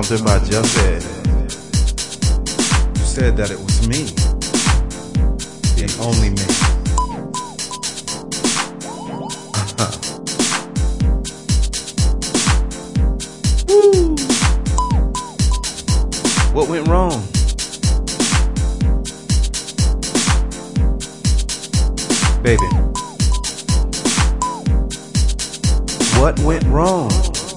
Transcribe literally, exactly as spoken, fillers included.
something I just said. You said that it was me. And only me. Uh-huh. Woo. What went wrong? Baby. What went wrong?